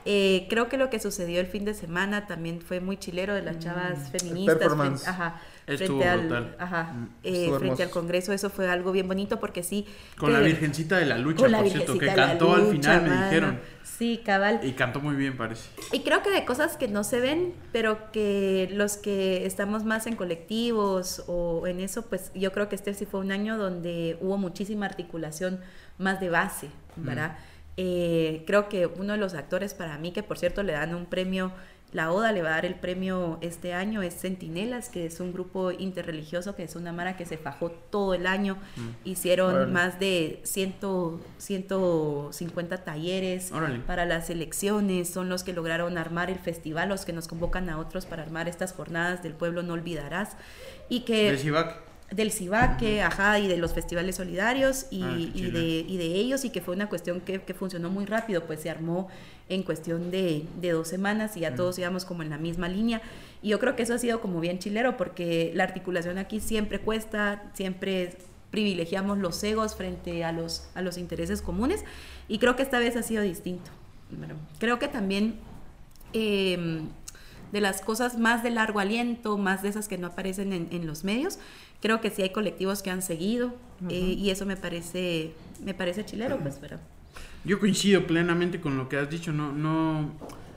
Eh, creo que lo que sucedió el fin de semana también fue muy chilero de las chavas feministas. performance. Frente, ajá, Estuvo frente al, brutal. ajá, Mm. eh, Estuvo frente al hermoso. Congreso. Eso fue algo bien bonito porque sí. Con que- la Virgencita de la Lucha, con la por cierto, que Virgencita de la cantó al Lucha, final, me mano. dijeron. Sí, cabal. Y cantó muy bien, parece. Y creo que de cosas que no se ven, pero que los que estamos más en colectivos o en eso, pues yo creo que este sí fue un año donde hubo muchísima articulación más de base, ¿verdad? Eh, creo que uno de los actores para mí, que por cierto le dan un premio, la ODA le va a dar el premio este año, es Centinelas, que es un grupo interreligioso, que es una mara que se fajó todo el año. Hicieron Órale. más de cien, ciento cincuenta talleres Órale. para las elecciones, son los que lograron armar el festival, los que nos convocan a otros para armar estas jornadas del pueblo No Olvidarás, y que De Cibac. del Cibaque, ajá, y de los festivales solidarios y, Ah, qué y, chido. de, y de ellos, y que fue una cuestión que, que funcionó muy rápido, pues se armó en cuestión de, de dos semanas y ya todos íbamos como en la misma línea. Y yo creo que eso ha sido como bien chilero, porque la articulación aquí siempre cuesta, siempre privilegiamos los egos frente a los, a los intereses comunes, y creo que esta vez ha sido distinto. Bueno, creo que también... Eh, de las cosas más de largo aliento, más de esas que no aparecen en, en los medios, creo que sí hay colectivos que han seguido, uh-huh. eh, y eso me parece me parece chilero, pues, pero... Yo coincido plenamente con lo que has dicho, no, no,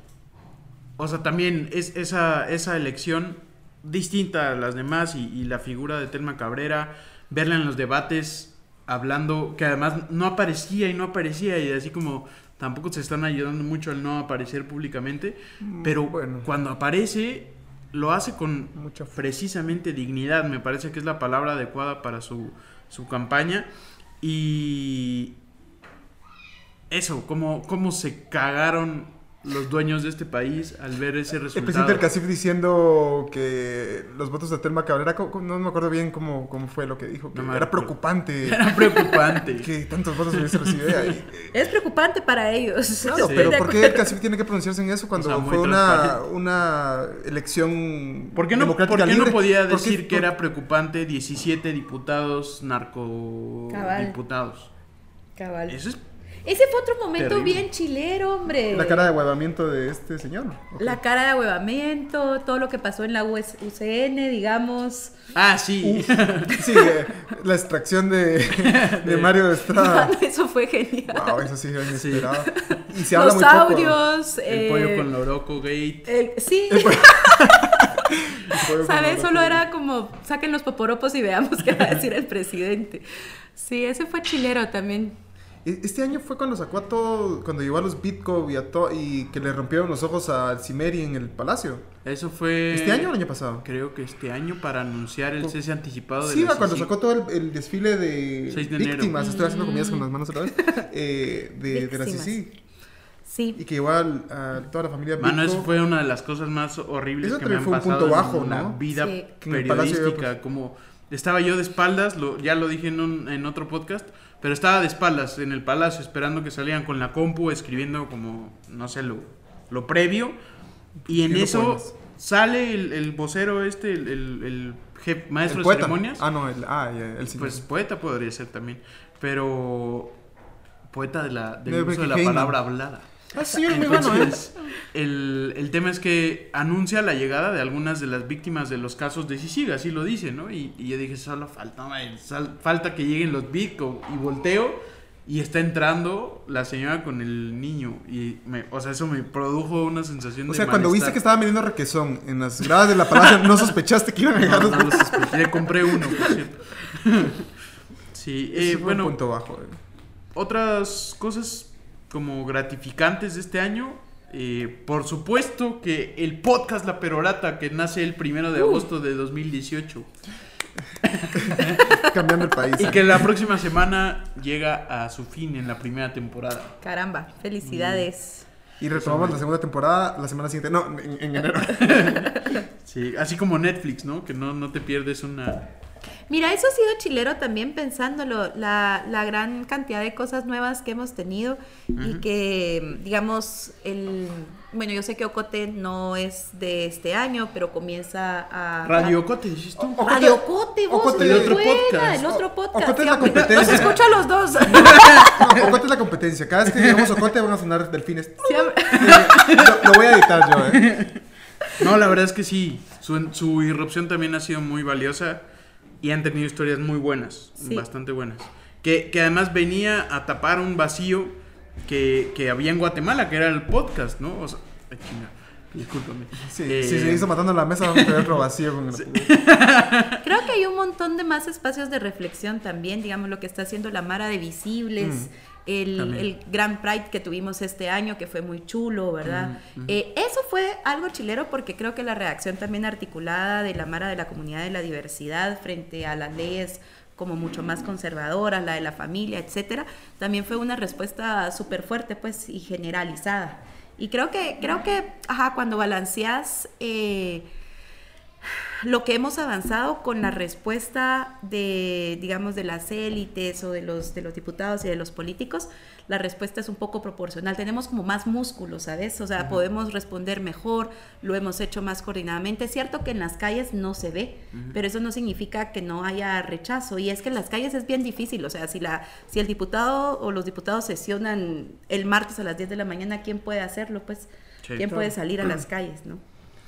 o sea, también es esa, esa elección distinta a las demás y, y la figura de Telma Cabrera, verla en los debates hablando, que además no aparecía y no aparecía y así como tampoco se están ayudando mucho al no aparecer públicamente, pero Bueno. cuando aparece lo hace con Mucha fe. precisamente dignidad, me parece que es la palabra adecuada para su, su campaña. Y eso, cómo, cómo se cagaron los dueños de este país al ver ese El resultado. presidente del CACIF diciendo que los votos de Telma Cabrera, co- co- no me acuerdo bien cómo, cómo fue lo que dijo, que No me era acuerdo. preocupante Era preocupante. que tantos votos hubiese recibido ella. Y, Es preocupante para ellos. claro, Sí. pero De ¿por qué el CACIF tiene que pronunciarse en eso cuando O sea, muy fue una, transparente. una elección ¿Por qué no, democrática por qué no libre? podía ¿Por qué- decir que por- era preocupante diecisiete diputados narcodiputados? Cabal. Eso es Ese fue otro momento terrible. bien chilero, hombre. La cara de huevamiento de este señor? Ok. La cara de ahuevamiento, todo lo que pasó en la U C N, digamos. Ah, sí. Sí, eh, la extracción de, de Mario Estrada. Mano, eso fue genial. Wow, eso sí era inesperado. Y se habla Los muy poco. audios. El eh, pollo con Loroco Gate. el- sí. El pollo con ¿Sabes? Loroco. Solo era como, saquen los poporopos y veamos qué va a decir el presidente. Sí, ese fue chilero también. Este año fue cuando sacó a todo, cuando llevó a los Bitco y a to- y que le rompieron los ojos al Cimeri en el Palacio. Eso fue... ¿Este año o el año pasado? Creo que este año para anunciar el cese anticipado de Sí, la va, cuando C I C I. sacó todo el, el desfile de, seis de enero. víctimas, estoy haciendo comidas con las manos otra vez, eh, de, de la Víctimas. C I C I. Sí. Y que llevó al- a, toda la familia Mano, Bitco. eso fue una de las cosas más horribles Eso que me también han fue un pasado punto bajo, en la ¿no? vida Sí. Que en el Palacio de- periodística. Como estaba yo de espaldas, lo, ya lo dije en, un, en otro podcast, pero estaba de espaldas en el palacio esperando que salieran con la compu, escribiendo como, no sé, lo, lo previo. Y en Escribiendo eso poemas. sale el, el vocero este, el, el, el jef- maestro El de poeta. ceremonias. Ah, no, el, ah, ya, el señor. Pues poeta podría ser también, pero poeta de la, del De uso de la Heyman. palabra hablada. Ah, sí, es muy bueno, ¿eh? Entonces, el, el tema es que anuncia la llegada de algunas de las víctimas de los casos de Sisiga, así lo dice, ¿no? Y, y yo dije, solo falta, ay, sal- falta que lleguen los Bitco, y volteo y está entrando la señora con el niño. Y, me, o sea, eso me produjo una sensación O de sea, cuando viste malestar. que estaba vendiendo requesón en las gradas de la Palacio, ¿no sospechaste que iban a llegar No, los no lo sospeché, le compré uno, por cierto. Sí, eh, Sí, fue bueno, un punto bajo. eh. otras cosas como gratificantes de este año. Eh, por supuesto que el podcast La Perorata, que nace el primero de agosto de dos mil dieciocho Cambiando el país. y que la próxima semana llega a su fin en la primera temporada. Caramba, felicidades. Y retomamos la segunda temporada la semana siguiente. No, en, en enero. Sí, así como Netflix, ¿no? Que no, no te pierdes una... Mira, eso ha sido chilero también pensándolo, la, la gran cantidad de cosas nuevas que hemos tenido uh-huh. y que, digamos, el... Bueno, yo sé que Ocote no es de este año, pero comienza a... Radio Ocote, dices tú. Ocote, Radio Ocote, vos, Ocote, el otro buena, podcast. El otro podcast. Ocote es la sí, competencia. Los escucho a los dos. No, Ocote es la competencia. Cada vez que llegamos a Ocote van a sonar delfines. Sí, eh, lo, lo voy a editar yo, ¿eh? No, la verdad es que sí. Su, su irrupción también ha sido muy valiosa y han tenido historias muy buenas, sí. bastante buenas. Que, que además venía a tapar un vacío que, que había en Guatemala, que era el podcast, ¿no? O sea, ay, chinga, discúlpame. Sí, eh, si se hizo matando en la mesa, vamos a tener otro vacío con el... Sí. Creo que hay un montón de más espacios de reflexión también, digamos, lo que está haciendo la Mara de Visibles. Mm. El, el Grand Pride que tuvimos este año, que fue muy chulo, ¿verdad? Uh-huh. Eh, eso fue algo chilero porque creo que la reacción también articulada de la Mara de la comunidad de la diversidad frente a las leyes como mucho más conservadoras, la de la familia, etcétera, también fue una respuesta súper fuerte, pues, y generalizada. Y creo que, creo que, ajá, cuando balanceas eh, lo que hemos avanzado con la respuesta de, digamos, de las élites o de los, de los diputados y de los políticos, la respuesta es un poco proporcional. Tenemos como más músculo, ¿sabes? O sea, uh-huh. podemos responder mejor, lo hemos hecho más coordinadamente. Es cierto que en las calles no se ve, uh-huh. pero eso no significa que no haya rechazo. Y es que en las calles es bien difícil. O sea, si, la, si el diputado o los diputados sesionan el martes a las diez de la mañana, ¿quién puede hacerlo? Pues, sí, ¿quién puede salir a las calles, no?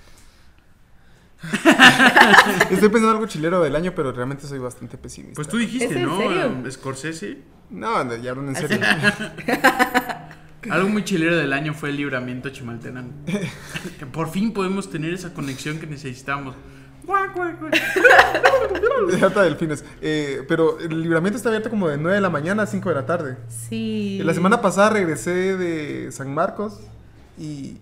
Estoy pensando algo chilero del año, pero realmente soy bastante pesimista. Pues tú dijiste, ¿En ¿no? serio? Scorsese. No, no, ya hablan en serio. Algo muy chilero del año fue el Libramiento Chimaltenango. Que por fin podemos tener esa conexión que necesitamos. Dejata delfines. Eh, pero el Libramiento está abierto como de nueve de la mañana a cinco de la tarde. Sí. La semana pasada regresé de San Marcos y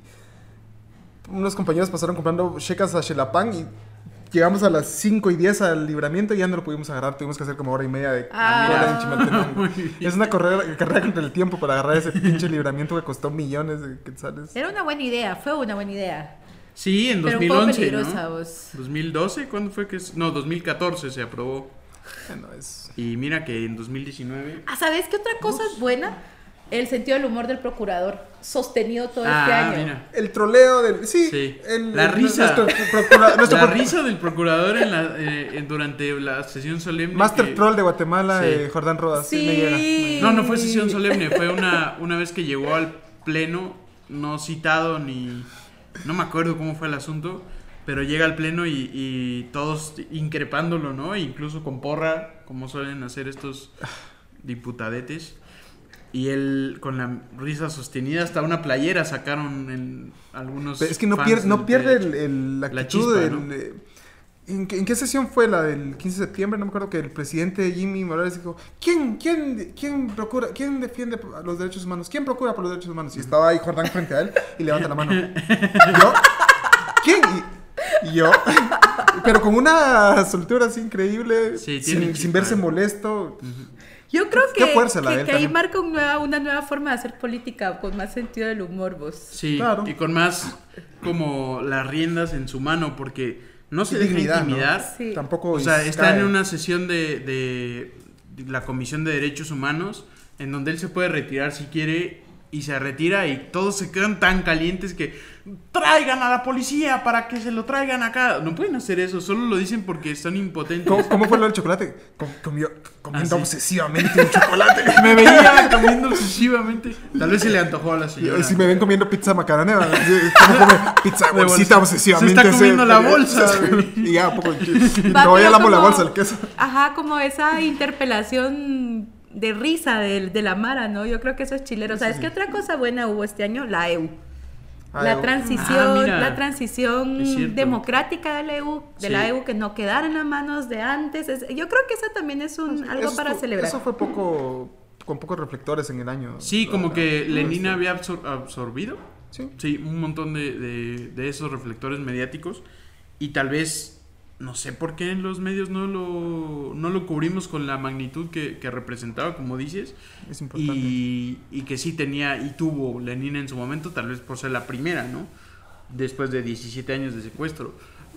unos compañeros pasaron comprando checas a Xelapán y llegamos a las cinco y diez al Libramiento y ya no lo pudimos agarrar. Tuvimos que hacer como hora y media de ah, cola en Chimaltenango. Es una carrera, carrera contra el tiempo para agarrar ese pinche Libramiento que costó millones de quetzales. Era una buena idea, fue una buena idea. Sí, en pero dos mil once, un poco peligrosa, ¿no? Vos. dos mil doce, ¿cuándo fue que es? No, dos mil catorce se aprobó. Bueno, es... Y mira que en dos mil diecinueve... Ah, ¿sabes qué otra cosa Uf. es buena? El sentido del humor del procurador, sostenido todo ah, este año. Mira. El troleo del... Sí, sí. El, la el, risa. Nuestro procura, nuestro la pro... risa del procurador en la, eh, en, durante la sesión solemne. Master que... Troll de Guatemala, sí. eh, Jordán Rodas. Sí. Sí, me llega. No, no fue sesión solemne, fue una, una vez que llegó al pleno, no citado ni... No me acuerdo cómo fue el asunto, pero llega al pleno y, y todos increpándolo, ¿no? Incluso con porra, como suelen hacer estos diputadetes. Y él, con la risa sostenida, hasta una playera sacaron en algunos. Pero es que no pierde, no pierde el, el, la actitud la chispa, del. ¿no? Eh, ¿en, qué, ¿En qué sesión fue la del quince de septiembre? No me acuerdo que el presidente Jimmy Morales dijo: ¿Quién, quién, quién procura, quién defiende los derechos humanos? ¿Quién procura por los derechos humanos? Y estaba ahí Jordán frente a él y levanta la mano. ¿Yo? ¿Quién? Y, y yo. Pero con una soltura así increíble, sí, sin, sin verse molesto. Uh-huh. Yo creo que, fuerza la que, que ahí marca un nueva, una nueva forma de hacer política con más sentido del humor, vos. Sí, claro. Y con más como las riendas en su mano, porque no se deja dignidad, intimidar. ¿no? Sí. Tampoco o sea, está cae. en una sesión de, de, de la Comisión de Derechos Humanos en donde él se puede retirar si quiere y se retira y todos se quedan tan calientes que traigan a la policía para que se lo traigan acá. No pueden hacer eso, solo lo dicen porque están impotentes. ¿Cómo, cómo fue lo del chocolate? Com, comió, comiendo ah, sí. obsesivamente un chocolate. Me veía comiendo obsesivamente. Tal vez se le antojó a la señora. Y si me ven comiendo pizza macarena, ¿cómo come pizza de bolsita obsesivamente? Se está comiendo se, la bolsa. Se, y ya, poco. No, ya lamo la bolsa, el queso. Ajá, como esa interpelación de risa de, de la Mara, ¿no? Yo creo que eso es chilero. ¿Sabes sí. qué otra cosa buena hubo este año? La E U. Ah, la, transición, ah, la transición democrática de la E U, de sí. la E U que no quedara en las manos de antes. Es, yo creo que eso también es un, eso, algo eso para fue, celebrar. Eso fue poco, con pocos reflectores en el año. Sí, como no, que no, Lenin no, había absor- absorbido. Sí. Sí, un montón de, de, de esos reflectores mediáticos. Y tal vez, no sé por qué en los medios no lo, no lo cubrimos con la magnitud que, que representaba, como dices. Es importante. Y, y que sí tenía y tuvo Lenin en su momento, tal vez por ser la primera, ¿no? Después de diecisiete años de secuestro.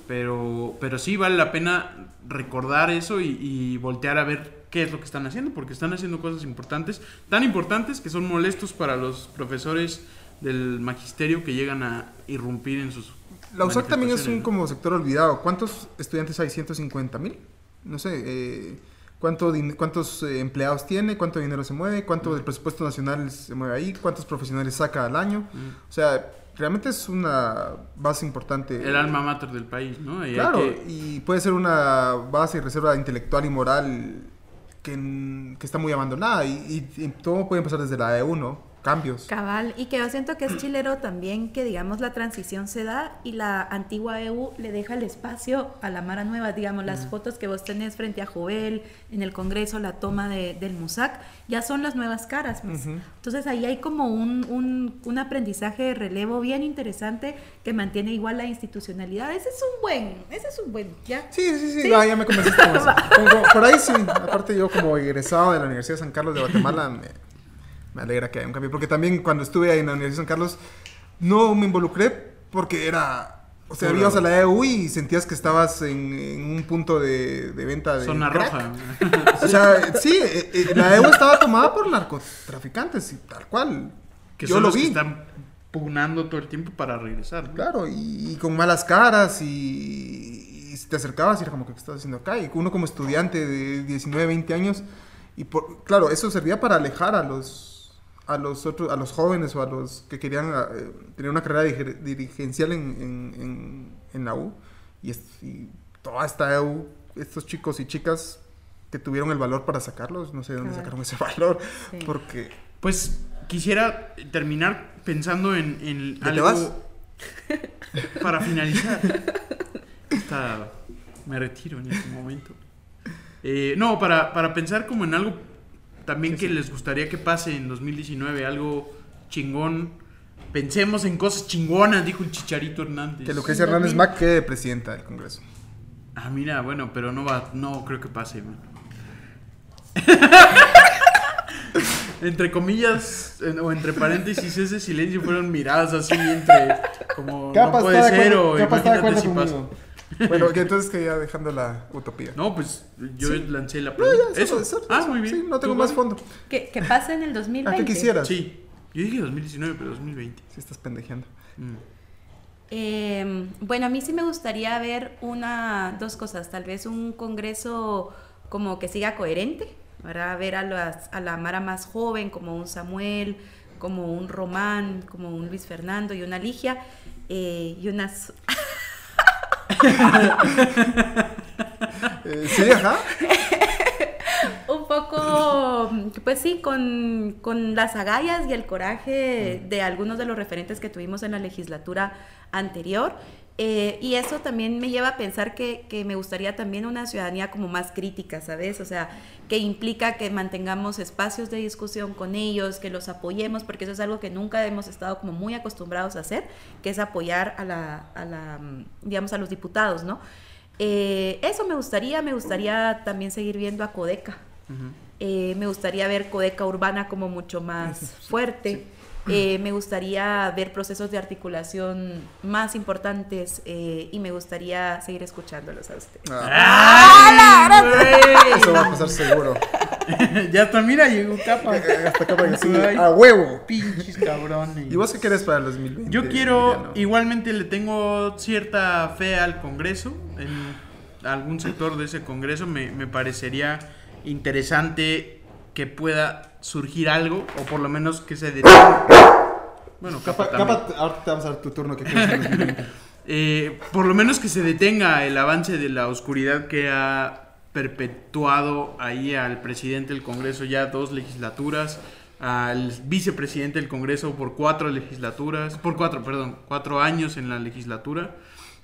Pero, pero sí vale la pena recordar eso y, y voltear a ver qué es lo que están haciendo, porque están haciendo cosas importantes, tan importantes que son molestos para los profesores del magisterio que llegan a irrumpir en sus La U S A C también es un ¿no? como sector olvidado. ¿Cuántos estudiantes hay? ¿ciento cincuenta mil? No sé, eh, ¿cuánto din- ¿cuántos eh, empleados tiene? ¿Cuánto dinero se mueve? ¿Cuánto del presupuesto nacional se mueve ahí? ¿Cuántos profesionales saca al año? Mm. O sea, realmente es una base importante. El alma mater del país, ¿no? Y Claro, hay que- y puede ser una base y reserva intelectual y moral que, n- que está muy abandonada. Y, y- y todo puede empezar desde la E U, ¿no? Cambios. Cabal, y que yo siento que es chilero también que, digamos, la transición se da y la antigua E U le deja el espacio a la Mara nueva, digamos, las fotos que vos tenés frente a Jovel, en el Congreso, la toma de, del MUSAC, ya son las nuevas caras, pues. Ujú. Entonces ahí hay como un, un, un aprendizaje de relevo bien interesante que mantiene igual la institucionalidad. Ese es un buen, ese es un buen, ¿ya? Sí, sí, sí, ¿Sí? va, ya me convenciste con eso. Como- por ahí sí, aparte yo como egresado de la Universidad de San Carlos de Guatemala, me, me alegra que haya un cambio, porque también cuando estuve ahí en la Universidad de San Carlos, no me involucré porque era, o sea, Solo- ibas a la E U y sentías que estabas en, en un punto de, de venta de zona crack. roja. O sea, sí, eh, eh, la E U estaba tomada por narcotraficantes, y tal cual. Que yo son lo los vi. que están pugnando todo el tiempo para regresar, ¿no? Claro, y, y con malas caras y, y si te acercabas y era como que ¿qué estás haciendo acá? Y uno como estudiante de diecinueve, veinte años y por, claro, eso servía para alejar a los a los otros a los jóvenes o a los que querían eh, tener una carrera dir- dirigencial en, en, en, en la U y, es- y toda esta E U, estos chicos y chicas que tuvieron el valor para sacarlos, no sé de dónde Claro. sacaron ese valor, Sí. porque Pues quisiera terminar pensando en, en ¿Ya te algo vas? para finalizar. Esta- me retiro en este momento. Eh, no, para, para pensar como en algo también que les gustaría que pase en dos mil diecinueve, algo chingón. Pensemos en cosas chingonas, dijo el Chicharito Hernández. que Lucrecia Hernández Mac quede presidenta del Congreso. Ah, mira, bueno, pero no va, no creo que pase, man. Entre comillas, en- o entre paréntesis, ese silencio fueron miradas así entre como no puede ser o imagínate si pasa. Bueno, que entonces que ya dejando la utopía. No, pues yo Sí. lancé la No, pregunta. ya, eso. eso, eso, Ah, eso. muy bien. Sí, no tengo ¿Tú, más Gaby? fondo. Que, que pase en el dos mil ¿A veinte. qué quisieras? Sí. Yo dije dos mil diecinueve, pero dos mil veinte. Sí, estás pendejeando. Mm. Eh, bueno, a mí sí me gustaría ver una, dos cosas, tal vez un congreso como que siga coherente, ¿verdad? Ver a, las, a la Mara más joven, como un Samuel, como un Román, como un Luis Fernando y una Ligia, eh, y unas... Eh, sí, ajá. un poco, pues sí, con, con las agallas y el coraje de algunos de los referentes que tuvimos en la legislatura anterior. Eh, y eso también me lleva a pensar que, que me gustaría también una ciudadanía como más crítica, ¿sabes? O sea, que implica que mantengamos espacios de discusión con ellos, que los apoyemos, porque eso es algo que nunca hemos estado como muy acostumbrados a hacer, que es apoyar a la, a la digamos, a los diputados, ¿no? Eh, eso me gustaría, me gustaría también seguir viendo a Codeca. Ujú. Eh, me gustaría ver Codeca urbana como mucho más fuerte. Eh, me gustaría ver procesos de articulación más importantes eh, y me gustaría seguir escuchándolos a ustedes. Ah, ¡Ay, eso va a pasar seguro. güey! Ya está, mira, llegó capa. Eh, Hasta acá para que sí, Ay. a huevo. Pinches cabrones. ¿Y vos qué querés para el dos mil veinte? Yo quiero, Emiliano? igualmente le tengo cierta fe al Congreso, en algún sector de ese Congreso me, me parecería interesante que pueda surgir algo, o por lo menos que se detenga. Bueno, Capa, Capa también. Capa, ahorita te vamos a dar tu turno que quieres en el dos mil veinte. Eh, por lo menos que se detenga el avance de la oscuridad que ha perpetuado ahí al presidente del Congreso ya dos legislaturas, al vicepresidente del Congreso por cuatro legislaturas, por cuatro, perdón, cuatro años en la legislatura.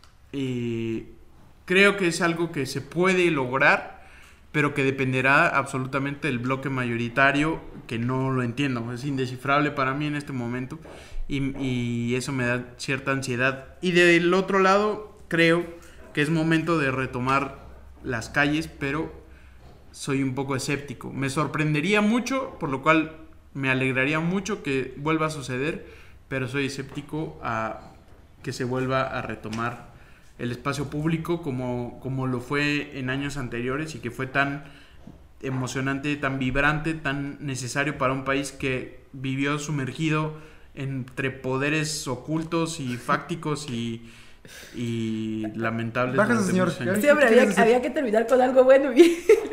Eh, creo que es algo que se puede lograr, pero que dependerá absolutamente del bloque mayoritario, que no lo entiendo, es indescifrable para mí en este momento, y, y eso me da cierta ansiedad. Y del otro lado, creo que es momento de retomar las calles, pero soy un poco escéptico. Me sorprendería mucho, por lo cual me alegraría mucho que vuelva a suceder, pero soy escéptico a que se vuelva a retomar el espacio público como, como lo fue en años anteriores y que fue tan emocionante, tan vibrante, tan necesario para un país que vivió sumergido entre poderes ocultos y fácticos y, y lamentables. Bájese, durante señor. muchos años. Sí, hombre, había, había que terminar con algo bueno. Bien.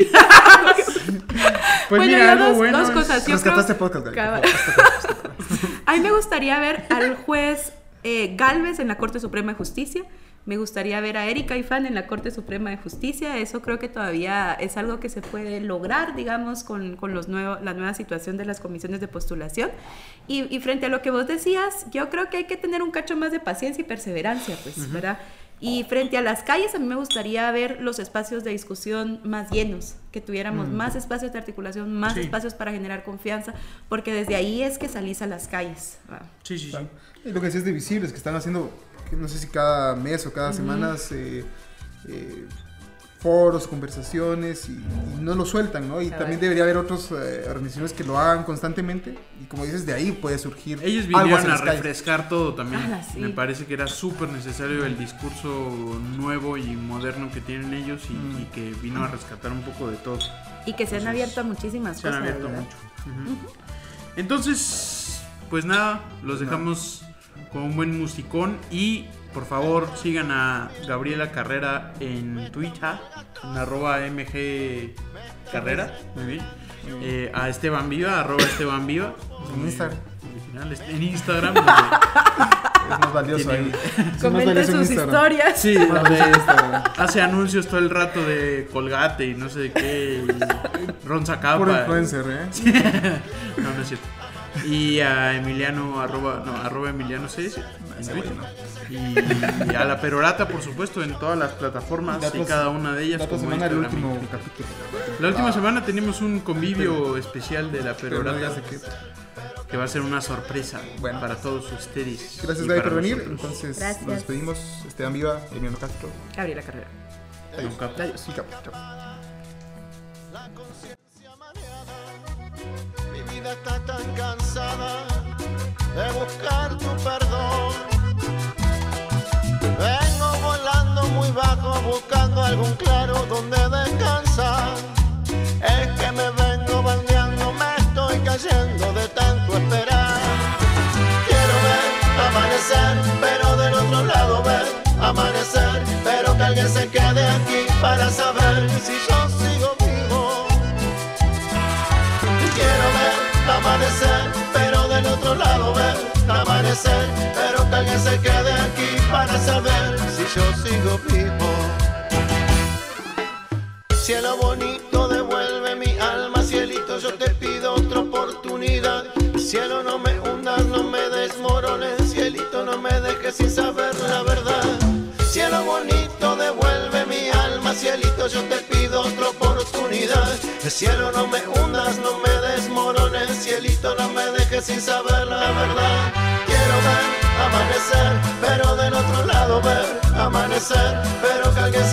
Pues bueno, mira, ya algo dos, bueno dos es- cosas. Yo Rescata creo- este podcast, Gaby. Cabal. Rescata- A mí me gustaría ver al juez eh, Gálvez en la Corte Suprema de Justicia. Me gustaría ver a Erika Ifán en la Corte Suprema de Justicia. Eso creo que todavía es algo que se puede lograr, digamos, con, con los nuevo, la nueva situación de las comisiones de postulación. Y, y frente a lo que vos decías, yo creo que hay que tener un cacho más de paciencia y perseverancia, pues, uh-huh. ¿verdad? Y frente a las calles, a mí me gustaría ver los espacios de discusión más llenos, que tuviéramos mm. más espacios de articulación, más sí. espacios para generar confianza, porque desde ahí es que salís a las calles. Ah. Sí, sí, sí. Y lo que decías de visibles, que están haciendo, no sé si cada mes o cada uh-huh. semana, eh, eh, foros, conversaciones, y, y no lo sueltan, ¿no? Y claro. también debería haber otras eh, organizaciones que lo hagan constantemente, y como dices, de ahí puede surgir ellos algo vinieron a calles. refrescar todo también. Ah, sí. Me parece que era súper necesario el discurso nuevo y moderno que tienen ellos y, mm. y que vino a rescatar un poco de todo. Y que se han abierto a muchísimas se cosas. Se han abierto ¿verdad? mucho. Uh-huh. Uh-huh. Entonces, pues nada, los dejamos no. con un buen musicón y por favor sigan a Gabriela Carrera en Twitter, en arroba mg carrera, muy bien. Eh, a Esteban Viva, arroba Esteban Viva. En Instagram. En Instagram. Es más valioso ahí. Comenta sus historias. Sí, donde hace anuncios todo el rato de Colgate y no sé de qué. Y Ron Zacapa. Puro influencer, ¿eh? Sí. No, no es cierto. Y a Emiliano, arroba, no, arroba Emiliano C S en Twitter. Y, y a la Perorata, por supuesto, en todas las plataformas y cada una de ellas. La otra semana el último capítulo. La última semana tenemos un convivio pero, especial de la Perorata. Pero no qué. Que va a ser una sorpresa bueno. para todos ustedes. Gracias, Gaby, por venir. nosotros. Entonces, Gracias. nos despedimos. Esteban Viva, Emiliano Castro. Gabriela Carrera. Adiós. Adiós. Sí, chao. La conciencia mareada, mi vida está tan cansada de buscar tu perdón. Vengo volando muy bajo buscando algún claro donde descansar. Es que me vengo bandeando, me estoy cayendo de tanto esperar. Quiero ver amanecer, pero del otro lado ver amanecer, pero que alguien se quede aquí para saber si yo sigo vivo. Quiero ver amanecer, pero del otro lado ver amanecer, pero que alguien se quede aquí para saber si yo sigo vivo. Cielo bonito, devuelve mi alma, cielito, yo te pido otra oportunidad. Cielo, no me hundas, no me desmorones, cielito, no me dejes sin saber la verdad. Cielo bonito, devuelve mi alma, cielito, yo te pido otra oportunidad. Cielo, no me hundas, no me desmorones, cielito, no me dejes sin saber la verdad. Quiero ver amanecer, pero del otro lado ver amanecer, pero que alguien